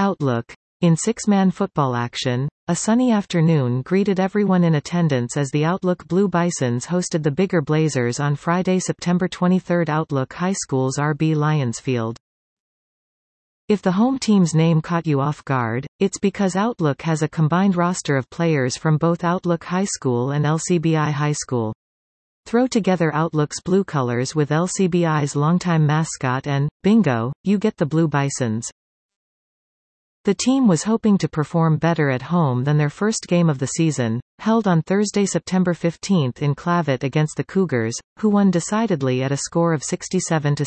Outlook. In six-man football action, a sunny afternoon greeted everyone in attendance as the Outlook Blue Bisons hosted the Biggar Blazers on Friday, September 23. Outlook High School's RB Lions Field. If the home team's name caught you off guard, it's because Outlook has a combined roster of players from both Outlook High School and LCBI High School. Throw together Outlook's blue colors with LCBI's longtime mascot and, bingo, you get the Blue Bisons. The team was hoping to perform better at home than their first game of the season, held on Thursday, September 15 in Clavitt against the Cougars, who won decidedly at a score of 67-6.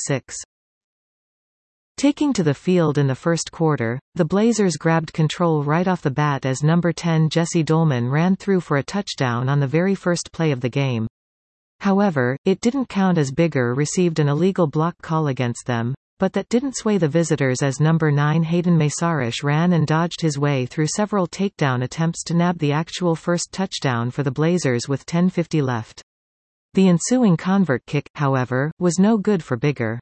Taking to the field in the first quarter, the Blazers grabbed control right off the bat as number 10 Jesse Dolman ran through for a touchdown on the very first play of the game. However, it didn't count as Biggar received an illegal block call against them, but that didn't sway the visitors as number 9 Hayden Maysarish ran and dodged his way through several takedown attempts to nab the actual first touchdown for the Blazers with 10:50 left. The ensuing convert kick, however, was no good for Biggar.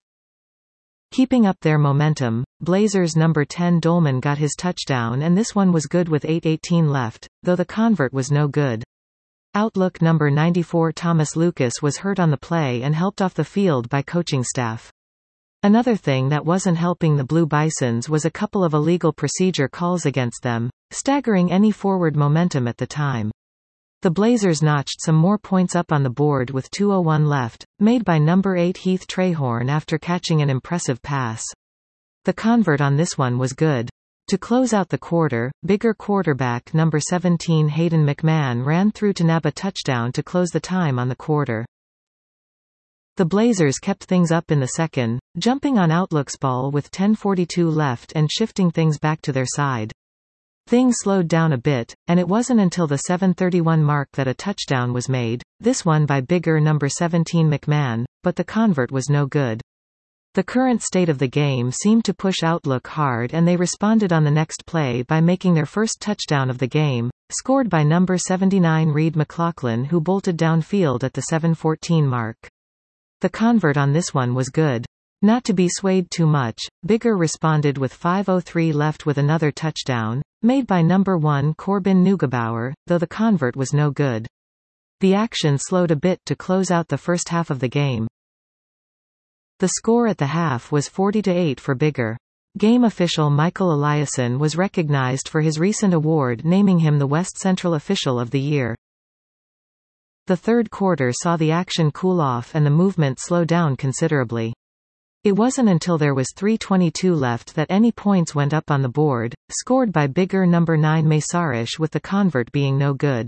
Keeping up their momentum, Blazers number 10 Dolman got his touchdown and this one was good with 8:18 left, though the convert was no good. Outlook number 94 Thomas Lucas was hurt on the play and helped off the field by coaching staff. Another thing that wasn't helping the Blue Bisons was a couple of illegal procedure calls against them, staggering any forward momentum at the time. The Blazers notched some more points up on the board with 2:01 left, made by number 8 Heath Trahorn after catching an impressive pass. The convert on this one was good. To close out the quarter, Biggar quarterback number 17 Hayden McMahon ran through to nab a touchdown to close the time on the quarter. The Blazers kept things up in the second, jumping on Outlook's ball with 10:42 left and shifting things back to their side. Things slowed down a bit, and it wasn't until the 7:31 mark that a touchdown was made, this one by Biggar number 17 McMahon, but the convert was no good. The current state of the game seemed to push Outlook hard and they responded on the next play by making their first touchdown of the game, scored by number 79 Reed McLaughlin who bolted downfield at the 7:14 mark. The convert on this one was good. Not to be swayed too much, Biggar responded with 5:03 left with another touchdown, made by number 1 Corbin Neugebauer, though the convert was no good. The action slowed a bit to close out the first half of the game. The score at the half was 40-8 for Biggar. Game official Michael Eliasson was recognized for his recent award naming him the West Central Official of the Year. The third quarter saw the action cool off and the movement slow down considerably. It wasn't until there was 3:22 left that any points went up on the board, scored by Biggar number 9 Maysarish with the convert being no good.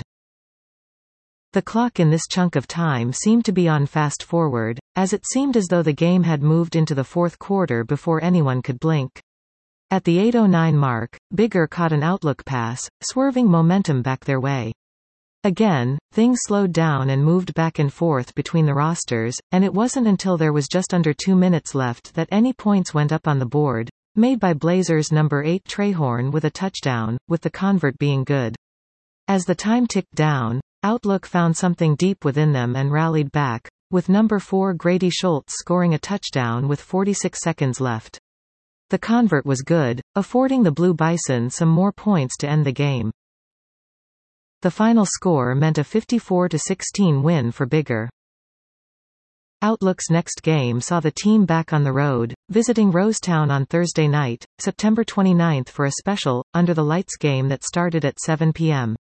The clock in this chunk of time seemed to be on fast forward, as it seemed as though the game had moved into the fourth quarter before anyone could blink. At the 8:09 mark, Biggar caught an Outlook pass, swerving momentum back their way. Again, things slowed down and moved back and forth between the rosters, and it wasn't until there was just under 2 minutes left that any points went up on the board, made by Blazers number 8 Trahorn with a touchdown, with the convert being good. As the time ticked down, Outlook found something deep within them and rallied back, with number 4 Grady Schultz scoring a touchdown with 46 seconds left. The convert was good, affording the Blue Bison some more points to end the game. The final score meant a 54-16 win for Biggar. Outlook's next game saw the team back on the road, visiting Rosetown on Thursday night, September 29 for a special, under the lights game that started at 7 p.m.